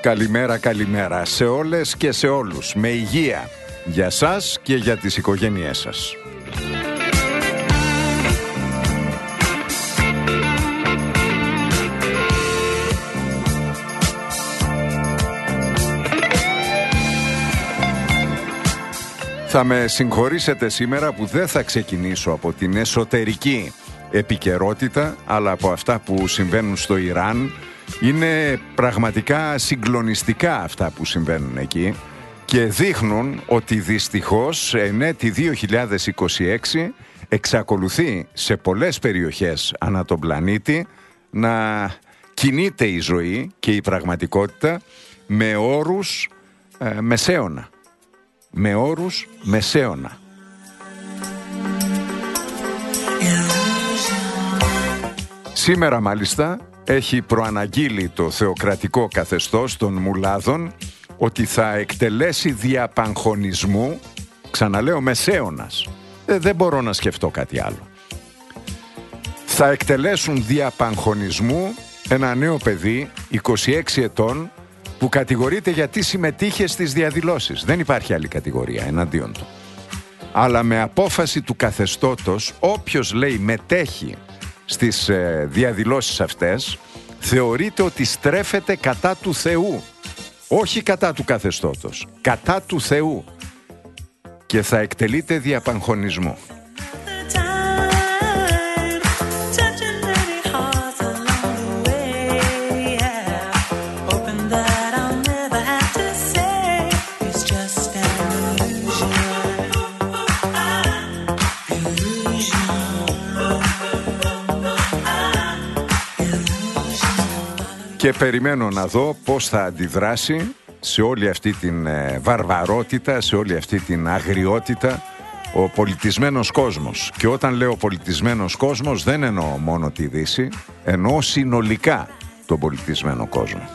Καλημέρα, καλημέρα σε όλες και σε όλους. Με υγεία για σας και για τις οικογένειές σας. Θα με συγχωρήσετε σήμερα που δεν θα ξεκινήσω από την εσωτερική επικαιρότητα, αλλά από αυτά που συμβαίνουν στο Ιράν. Είναι πραγματικά συγκλονιστικά αυτά που συμβαίνουν εκεί και δείχνουν ότι δυστυχώς εν έτη 2026 εξακολουθεί σε πολλές περιοχές ανά τον πλανήτη να κινείται η ζωή και η πραγματικότητα με όρους μεσαίωνα. Με όρους μεσαίωνα. Σήμερα μάλιστα έχει προαναγγείλει το θεοκρατικό καθεστώς των Μουλάδων ότι θα εκτελέσει διαπαγχωνισμού, ξαναλέω μεσαίωνας, δεν μπορώ να σκεφτώ κάτι άλλο. Θα εκτελέσουν διαπαγχωνισμού ένα νέο παιδί, 26 ετών, που κατηγορείται γιατί συμμετείχε στις διαδηλώσεις. Δεν υπάρχει άλλη κατηγορία εναντίον του. Αλλά με απόφαση του καθεστώτος, όποιος λέει μετέχει στις διαδηλώσεις αυτές, θεωρείται ότι στρέφεται κατά του Θεού. Όχι κατά του καθεστώτος, κατά του Θεού. Και θα εκτελείται διαπαγχωνισμού. Και περιμένω να δω πώς θα αντιδράσει σε όλη αυτή την βαρβαρότητα, σε όλη αυτή την αγριότητα ο πολιτισμένος κόσμος. Και όταν λέω πολιτισμένος κόσμος δεν εννοώ μόνο τη Δύση, εννοώ συνολικά τον πολιτισμένο κόσμο.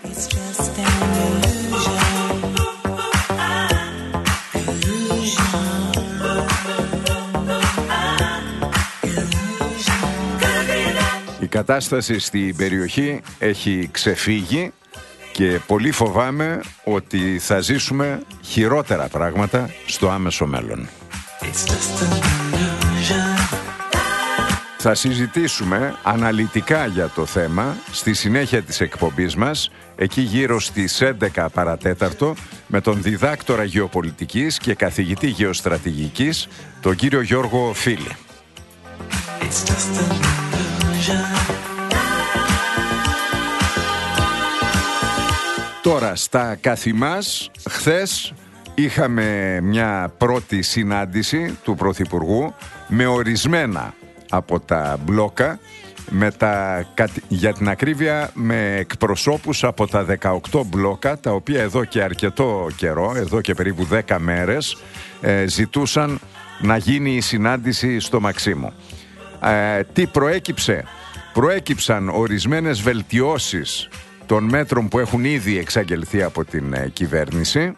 Η κατάσταση στην περιοχή έχει ξεφύγει και πολύ φοβάμαι ότι θα ζήσουμε χειρότερα πράγματα στο άμεσο μέλλον. Θα συζητήσουμε αναλυτικά για το θέμα στη συνέχεια της εκπομπής μας, εκεί γύρω στις 11 παρατέταρτο, με τον διδάκτορα γεωπολιτικής και καθηγητή γεωστρατηγικής, τον κύριο Γιώργο Φίλη. Τώρα, στα καθημάς, χθες είχαμε μια πρώτη συνάντηση του Πρωθυπουργού με ορισμένα από τα μπλόκα, για την ακρίβεια με εκπροσώπους από τα 18 μπλόκα, τα οποία εδώ και αρκετό καιρό, εδώ και περίπου 10 μέρες, ζητούσαν να γίνει η συνάντηση στο Μαξίμου. Τι προέκυψε? Προέκυψαν ορισμένες βελτιώσεις των μέτρων που έχουν ήδη εξαγγελθεί από την κυβέρνηση.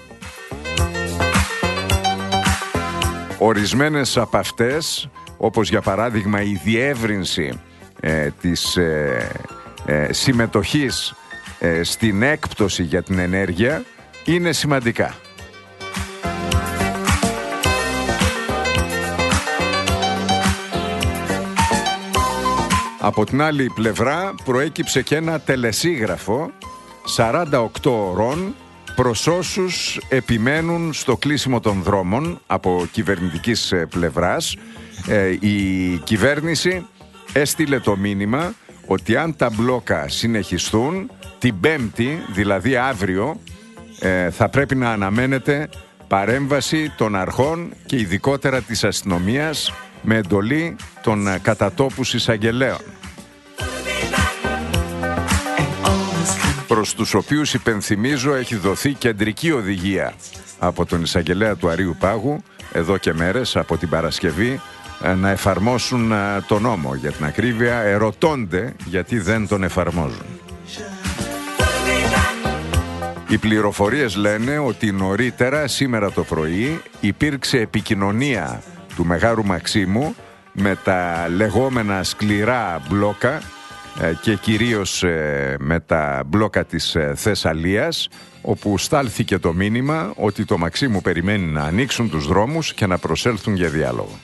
Ορισμένες από αυτές, όπως για παράδειγμα η διεύρυνση της συμμετοχής στην έκπτωση για την ενέργεια, είναι σημαντικά. Από την άλλη πλευρά προέκυψε και ένα τελεσίγραφο 48 ωρών προς όσους επιμένουν στο κλείσιμο των δρόμων από κυβερνητικής πλευράς. Η κυβέρνηση έστειλε το μήνυμα ότι αν τα μπλόκα συνεχιστούν, την Πέμπτη, δηλαδή αύριο, θα πρέπει να αναμένεται παρέμβαση των αρχών και ειδικότερα της αστυνομίας με εντολή των κατατόπους εισαγγελέων, προς τους οποίους, υπενθυμίζω, έχει δοθεί κεντρική οδηγία από τον εισαγγελέα του Αρείου Πάγου εδώ και μέρες, από την Παρασκευή, να εφαρμόσουν τον νόμο. Για την ακρίβεια, ερωτώνται γιατί δεν τον εφαρμόζουν. Οι πληροφορίες λένε ότι νωρίτερα, σήμερα το πρωί, υπήρξε επικοινωνία του Μεγάλου Μαξίμου με τα λεγόμενα σκληρά μπλόκα και κυρίως με τα μπλόκα της Θεσσαλίας, όπου στάλθηκε το μήνυμα ότι το Μαξίμου περιμένει να ανοίξουν τους δρόμους και να προσέλθουν για διάλογο.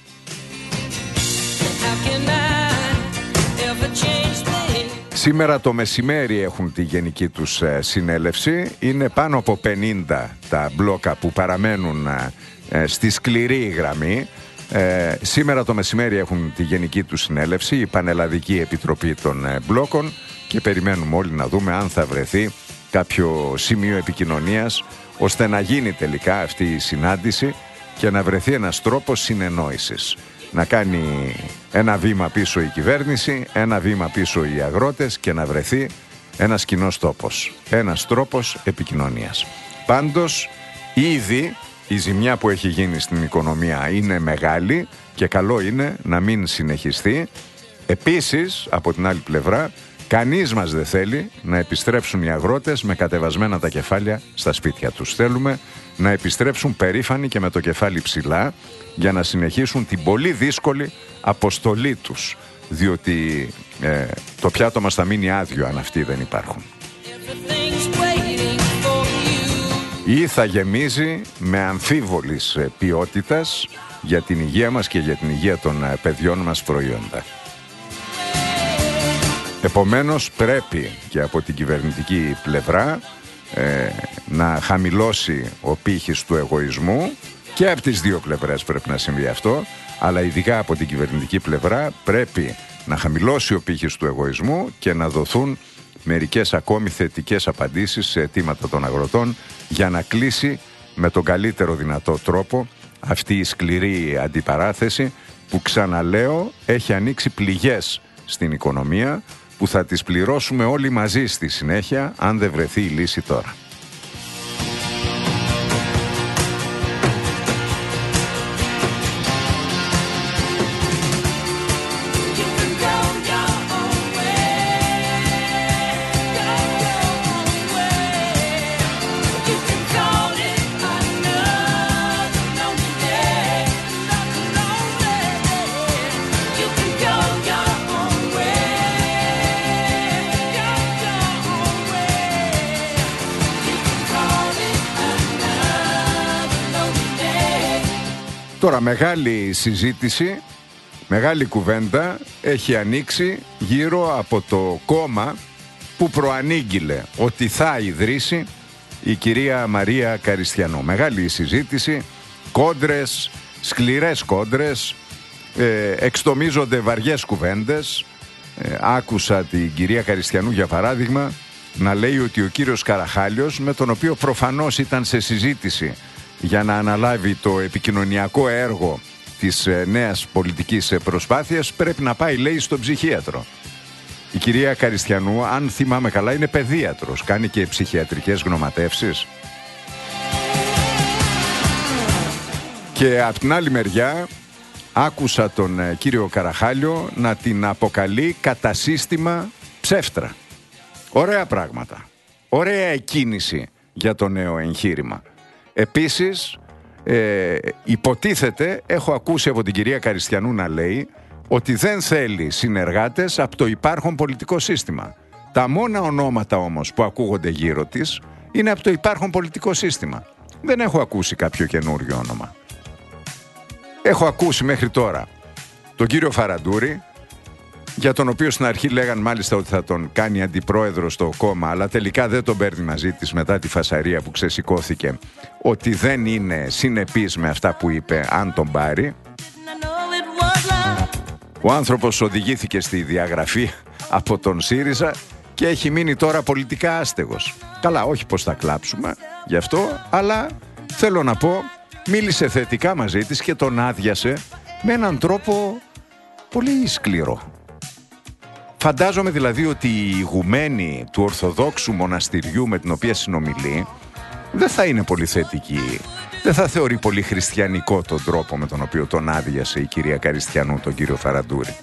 Σήμερα το μεσημέρι έχουν τη γενική τους συνέλευση. Είναι πάνω από 50 τα μπλόκα που παραμένουν στη σκληρή γραμμή. Σήμερα το μεσημέρι έχουν τη γενική τους συνέλευση, η Πανελλαδική Επιτροπή των Μπλόκων, και περιμένουμε όλοι να δούμε αν θα βρεθεί κάποιο σημείο επικοινωνίας ώστε να γίνει τελικά αυτή η συνάντηση και να βρεθεί ένας τρόπος συνεννόησης. Να κάνει ένα βήμα πίσω η κυβέρνηση, ένα βήμα πίσω οι αγρότες και να βρεθεί ένας κοινός τόπος, ένας τρόπος επικοινωνίας. Πάντως, ήδη η ζημιά που έχει γίνει στην οικονομία είναι μεγάλη και καλό είναι να μην συνεχιστεί. Επίσης, από την άλλη πλευρά, κανείς μας δεν θέλει να επιστρέψουν οι αγρότες με κατεβασμένα τα κεφάλια στα σπίτια τους. Θέλουμε να επιστρέψουν περήφανοι και με το κεφάλι ψηλά για να συνεχίσουν την πολύ δύσκολη αποστολή τους, διότι το πιάτο μας θα μείνει άδειο αν αυτοί δεν υπάρχουν. Ή θα γεμίζει με αμφίβολης ποιότητας για την υγεία μας και για την υγεία των παιδιών μας προϊόντα. Επομένως πρέπει και από την κυβερνητική πλευρά να χαμηλώσει ο πύχης του εγωισμού, και από τις δύο πλευρές πρέπει να συμβεί αυτό, αλλά ειδικά από την κυβερνητική πλευρά πρέπει να χαμηλώσει ο πύχης του εγωισμού και να δοθούν μερικές ακόμη θετικές απαντήσεις σε αιτήματα των αγροτών για να κλείσει με τον καλύτερο δυνατό τρόπο αυτή η σκληρή αντιπαράθεση που, ξαναλέω, έχει ανοίξει πληγές στην οικονομία που θα τις πληρώσουμε όλοι μαζί στη συνέχεια αν δεν βρεθεί η λύση τώρα. Τώρα μεγάλη συζήτηση, μεγάλη κουβέντα έχει ανοίξει γύρω από το κόμμα που προανήγγειλε ότι θα ιδρύσει η κυρία Μαρία Καριστιανού. Μεγάλη συζήτηση, κόντρες, σκληρές κόντρες, εξτομίζονται βαριές κουβέντες. Άκουσα την κυρία Καριστιανού για παράδειγμα να λέει ότι ο κύριος Καραχάλιος, με τον οποίο προφανώς ήταν σε συζήτηση για να αναλάβει το επικοινωνιακό έργο της νέας πολιτικής προσπάθειας, πρέπει να πάει, λέει, στον ψυχίατρο. Η κυρία Καριστιανού, αν θυμάμαι καλά, είναι παιδίατρος, κάνει και ψυχιατρικές γνωματεύσεις. Και απ' την άλλη μεριά άκουσα τον κύριο Καραχάλιο να την αποκαλεί κατά σύστημα ψεύτρα. Ωραία πράγματα, ωραία εκκίνηση για το νέο εγχείρημα. Επίσης, υποτίθεται, έχω ακούσει από την κυρία Καριστιανού να λέει ότι δεν θέλει συνεργάτες από το υπάρχον πολιτικό σύστημα. Τα μόνα ονόματα όμως που ακούγονται γύρω της είναι από το υπάρχον πολιτικό σύστημα. Δεν έχω ακούσει κάποιο καινούριο όνομα. Έχω ακούσει μέχρι τώρα τον κύριο Φαραντούρη, για τον οποίο στην αρχή λέγαν μάλιστα ότι θα τον κάνει αντιπρόεδρο στο κόμμα, αλλά τελικά δεν τον παίρνει μαζί της μετά τη φασαρία που ξεσηκώθηκε, ότι δεν είναι συνεπής με αυτά που είπε αν τον πάρει. Ο άνθρωπος οδηγήθηκε στη διαγραφή από τον ΣΥΡΙΖΑ και έχει μείνει τώρα πολιτικά άστεγος. Καλά, όχι πως θα κλάψουμε γι' αυτό, αλλά θέλω να πω, μίλησε θετικά μαζί της και τον άδειασε με έναν τρόπο πολύ σκληρό. Φαντάζομαι δηλαδή ότι η ηγουμένη του Ορθοδόξου μοναστηριού με την οποία συνομιλεί δεν θα είναι πολύ θετική. Δεν θα θεωρεί πολύ χριστιανικό τον τρόπο με τον οποίο τον άδειασε η κυρία Καριστιανού, τον κύριο Φαραντούρη.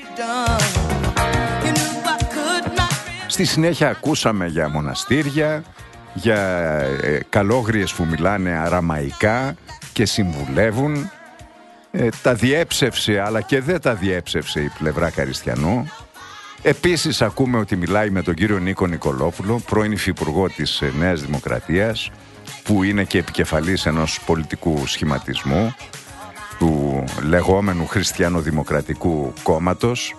Στη συνέχεια ακούσαμε για μοναστήρια, για καλόγριες που μιλάνε αραμαϊκά και συμβουλεύουν. Τα διέψευσε αλλά και δεν τα διέψευσε η πλευρά Καριστιανού. Επίσης ακούμε ότι μιλάει με τον κύριο Νίκο Νικολόπουλο, πρώην υφυπουργό της Νέας Δημοκρατίας, που είναι και επικεφαλής ενός πολιτικού σχηματισμού, του λεγόμενου Χριστιανοδημοκρατικού Κόμματος.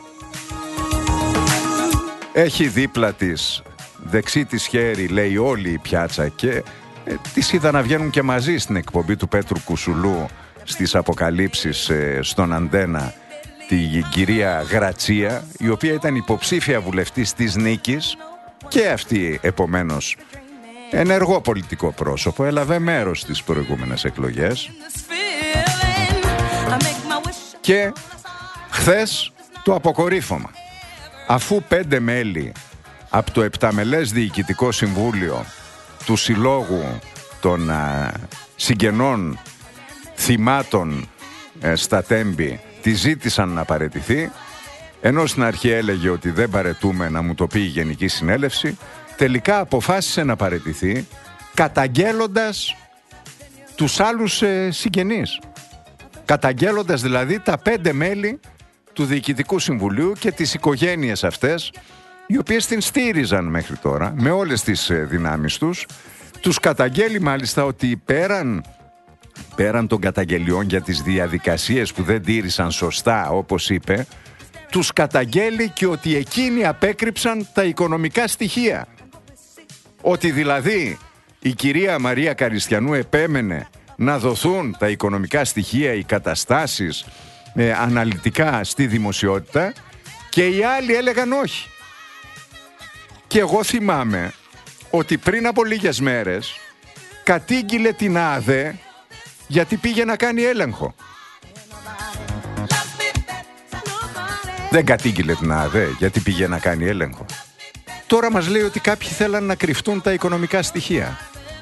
Έχει δίπλα της, δεξί της χέρι, λέει, όλη η πιάτσα, και τις είδα να βγαίνουν και μαζί στην εκπομπή του Πέτρου Κουσουλού στις αποκαλύψεις στον Αντένα, την κυρία Γρατσία, η οποία ήταν υποψήφια βουλευτής της Νίκης και αυτή επομένως ενεργό πολιτικό πρόσωπο, έλαβε μέρος στις προηγούμενες εκλογές. Και χθες το αποκορύφωμα, αφού 5 μέλη από το 7μελές Διοικητικό Συμβούλιο του Συλλόγου των Συγγενών Θυμάτων στα Τέμπη τη ζήτησαν να παραιτηθεί, ενώ στην αρχή έλεγε ότι δεν παραιτούμε, να μου το πει η Γενική Συνέλευση, τελικά αποφάσισε να παραιτηθεί, καταγγέλλοντας τους άλλους συγγενείς. Καταγγέλλοντας δηλαδή τα 5 μέλη του Διοικητικού Συμβουλίου και τις οικογένειες αυτές, οι οποίες την στήριζαν μέχρι τώρα με όλες τις δυνάμεις τους. Τους καταγγέλει μάλιστα ότι πέραν των καταγγελιών για τις διαδικασίες που δεν τήρησαν σωστά, όπως είπε, τους καταγγέλει και ότι εκείνοι απέκρυψαν τα οικονομικά στοιχεία. Ότι δηλαδή η κυρία Μαρία Καριστιανού επέμενε να δοθούν τα οικονομικά στοιχεία, οι καταστάσεις αναλυτικά στη δημοσιότητα, και οι άλλοι έλεγαν όχι. Και εγώ θυμάμαι ότι πριν από λίγες μέρες κατήγγειλε την ΑΔΕ γιατί πήγε να κάνει έλεγχο. Δεν κατήγγειλε την ΑΔΕ γιατί πήγε να κάνει έλεγχο. Τώρα μας λέει ότι κάποιοι θέλαν να κρυφτούν τα οικονομικά στοιχεία.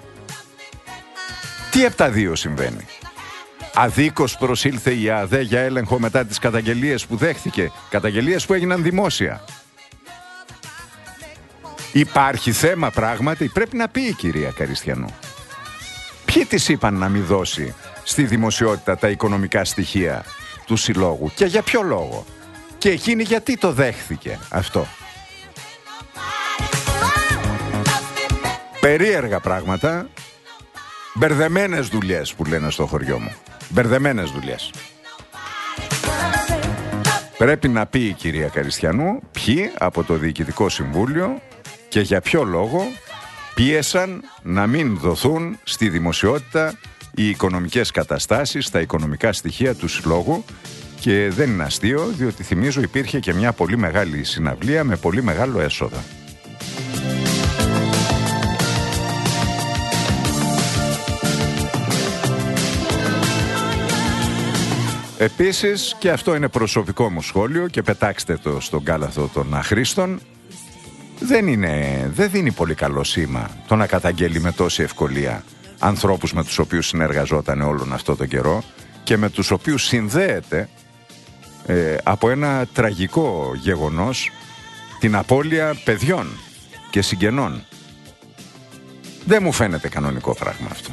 Τι από τα δύο συμβαίνει? Αδίκως προσήλθε η ΑΔΕ για έλεγχο μετά τις καταγγελίες που δέχθηκε, καταγγελίες που έγιναν δημόσια. Υπάρχει θέμα πράγματι? Πρέπει να πει η κυρία Καριστιανού. Ποιοι της είπαν να μην δώσει στη δημοσιότητα τα οικονομικά στοιχεία του συλλόγου και για ποιο λόγο? Και εκείνη γιατί το δέχθηκε αυτό? Περίεργα πράγματα, μπερδεμένες δουλειές που λένε στο χωριό μου. Μπερδεμένες δουλειές. Πρέπει να πει η κυρία Καριστιανού ποιοι από το Διοικητικό Συμβούλιο και για ποιο λόγο πίεσαν να μην δοθούν στη δημοσιότητα οι οικονομικές καταστάσεις, τα οικονομικά στοιχεία του συλλόγου. Και δεν είναι αστείο, διότι θυμίζω υπήρχε και μια πολύ μεγάλη συναυλία με πολύ μεγάλο έσοδα. Επίσης, και αυτό είναι προσωπικό μου σχόλιο και πετάξτε το στον κάλαθο των αχρήστων, δεν δίνει πολύ καλό σήμα το να καταγγέλει με τόση ευκολία ανθρώπους με τους οποίους συνεργαζόταν όλον αυτό τον καιρό και με τους οποίους συνδέεται από ένα τραγικό γεγονός, την απώλεια παιδιών και συγγενών. Δεν μου φαίνεται κανονικό πράγμα αυτό.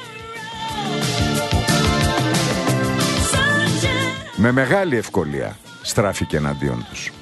Με μεγάλη ευκολία στράφηκε εναντίον τους.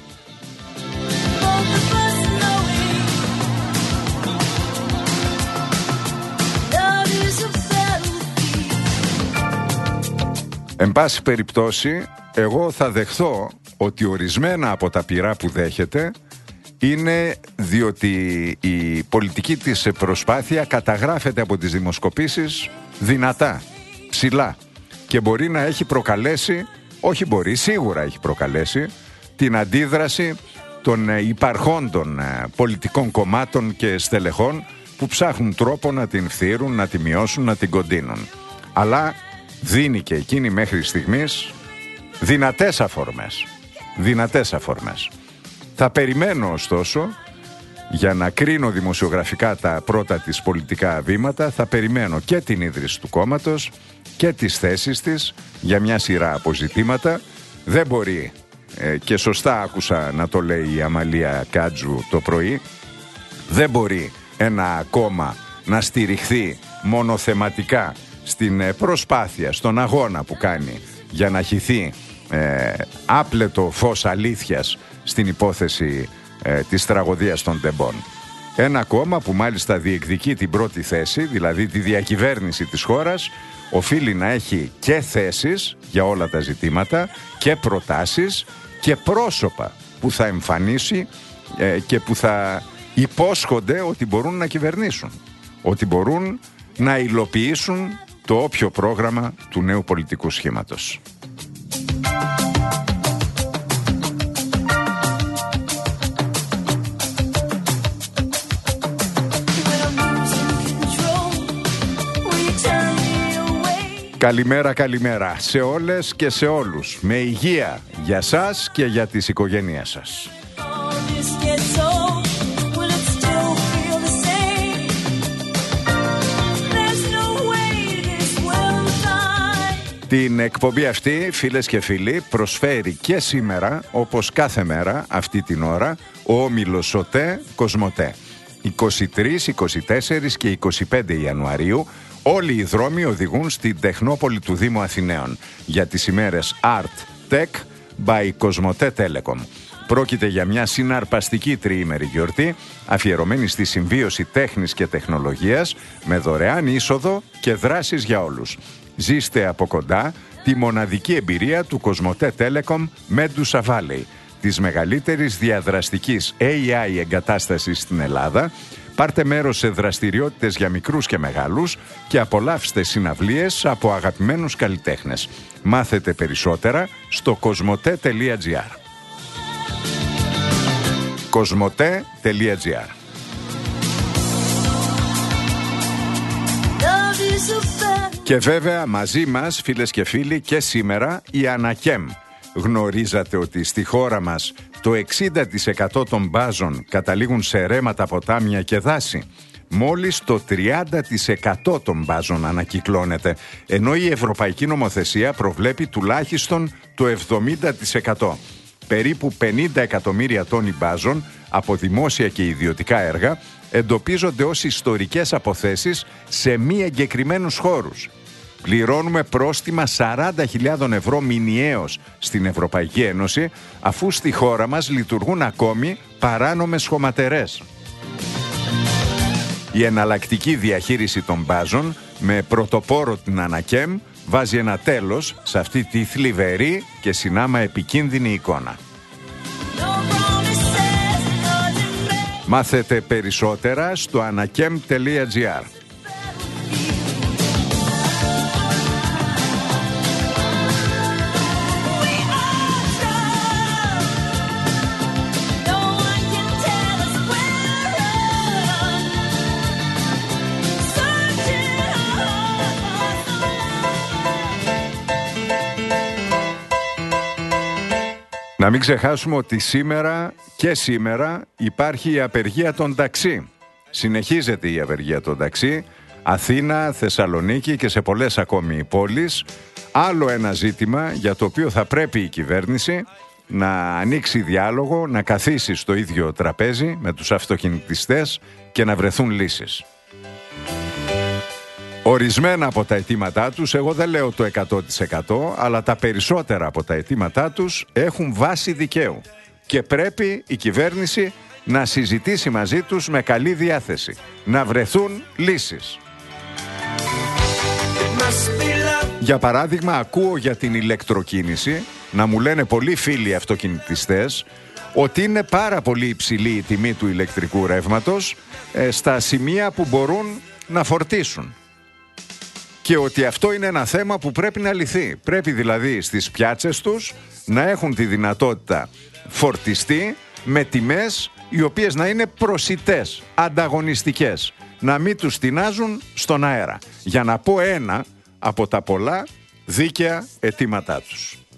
Εν πάση περιπτώσει, εγώ θα δεχθώ ότι ορισμένα από τα πειρά που δέχεται είναι διότι η πολιτική της προσπάθεια καταγράφεται από τις δημοσκοπήσεις δυνατά, ψηλά, και μπορεί να έχει προκαλέσει, όχι μπορεί, σίγουρα έχει προκαλέσει την αντίδραση των υπαρχόντων πολιτικών κομμάτων και στελεχών που ψάχνουν τρόπο να την φθείρουν, να τη μειώσουν, να την κοντίνουν. Αλλά δίνει και εκείνη μέχρι στιγμής δυνατές αφορμές. Δυνατές αφορμές. Θα περιμένω ωστόσο, για να κρίνω δημοσιογραφικά τα πρώτα της πολιτικά βήματα, θα περιμένω και την ίδρυση του κόμματος και τις θέσεις της για μια σειρά αποζητήματα. Δεν μπορεί, και σωστά άκουσα να το λέει η Αμαλία Κάτζου το πρωί, δεν μπορεί ένα κόμμα να στηριχθεί μονοθεματικά στην προσπάθεια, στον αγώνα που κάνει για να χυθεί άπλετο φως αλήθειας στην υπόθεση της τραγωδίας των τεμπών. Ένα κόμμα που μάλιστα διεκδικεί την πρώτη θέση, δηλαδή τη διακυβέρνηση της χώρας, οφείλει να έχει και θέσεις για όλα τα ζητήματα και προτάσεις και πρόσωπα που θα εμφανίσει και που θα υπόσχονται ότι μπορούν να κυβερνήσουν, ότι μπορούν να υλοποιήσουν το όποιο πρόγραμμα του νέου πολιτικού σχήματος. Καλημέρα, καλημέρα σε όλες και σε όλους. Με υγεία για σας και για τις οικογένειές σας. Την εκπομπή αυτή, φίλες και φίλοι, προσφέρει και σήμερα, όπως κάθε μέρα αυτή την ώρα, ο όμιλος ΟΤΕ Κοσμοτέ. 23, 24 και 25 Ιανουαρίου όλοι οι δρόμοι οδηγούν στην Τεχνόπολη του Δήμου Αθηναίων για τις ημέρες Art Tech by Κοσμοτέ Telecom. Πρόκειται για μια συναρπαστική τριήμερη γιορτή αφιερωμένη στη συμβίωση τέχνης και τεχνολογίας με δωρεάν είσοδο και δράσεις για όλους. Ζήστε από κοντά τη μοναδική εμπειρία του Κοσμοτέ Telecom Medusa Valley, της μεγαλύτερης διαδραστικής AI εγκατάστασης στην Ελλάδα. Πάρτε μέρος σε δραστηριότητες για μικρούς και μεγάλους και απολαύστε συναυλίες από αγαπημένους καλλιτέχνες. Μάθετε περισσότερα στο cosmote.gr. cosmote.gr. Και βέβαια μαζί μας, φίλες και φίλοι, και σήμερα η Ανακέμ. Γνωρίζατε ότι στη χώρα μας το 60% των μπάζων καταλήγουν σε ρέματα, ποτάμια και δάση. Μόλις το 30% των μπάζων ανακυκλώνεται, ενώ η Ευρωπαϊκή Νομοθεσία προβλέπει τουλάχιστον το 70%. Περίπου 50 εκατομμύρια τόνοι μπάζων από δημόσια και ιδιωτικά έργα εντοπίζονται ως ιστορικές αποθέσεις σε μη εγκεκριμένους χώρους. Πληρώνουμε πρόστιμα 40.000 ευρώ μηνιαίως στην Ευρωπαϊκή Ένωση, αφού στη χώρα μας λειτουργούν ακόμη παράνομες χωματερές. Η εναλλακτική διαχείριση των μπάζων με πρωτοπόρο την Ανακέμ βάζει ένα τέλος σε αυτή τη θλιβερή και συνάμα επικίνδυνη εικόνα. Μάθετε περισσότερα στο anakem.gr. Να μην ξεχάσουμε ότι σήμερα υπάρχει η απεργία των ταξί. Συνεχίζεται η απεργία των ταξί, Αθήνα, Θεσσαλονίκη και σε πολλές ακόμη πόλεις. Άλλο ένα ζήτημα για το οποίο θα πρέπει η κυβέρνηση να ανοίξει διάλογο, να καθίσει στο ίδιο τραπέζι με τους αυτοκινητιστές και να βρεθούν λύσεις. Ορισμένα από τα αιτήματά τους, εγώ δεν λέω το 100%, αλλά τα περισσότερα από τα αιτήματά τους έχουν βάση δικαίου και πρέπει η κυβέρνηση να συζητήσει μαζί τους με καλή διάθεση, να βρεθούν λύσεις. Για παράδειγμα, ακούω για την ηλεκτροκίνηση να μου λένε πολλοί φίλοι αυτοκινητιστές ότι είναι πάρα πολύ υψηλή η τιμή του ηλεκτρικού ρεύματος στα σημεία που μπορούν να φορτίσουν. Και ότι αυτό είναι ένα θέμα που πρέπει να λυθεί. Πρέπει δηλαδή στις πιάτσες τους να έχουν τη δυνατότητα φορτιστή με τιμές οι οποίες να είναι προσιτές, ανταγωνιστικές. Να μην τους τεινάζουν στον αέρα. Για να πω ένα από τα πολλά δίκαια αιτήματά τους.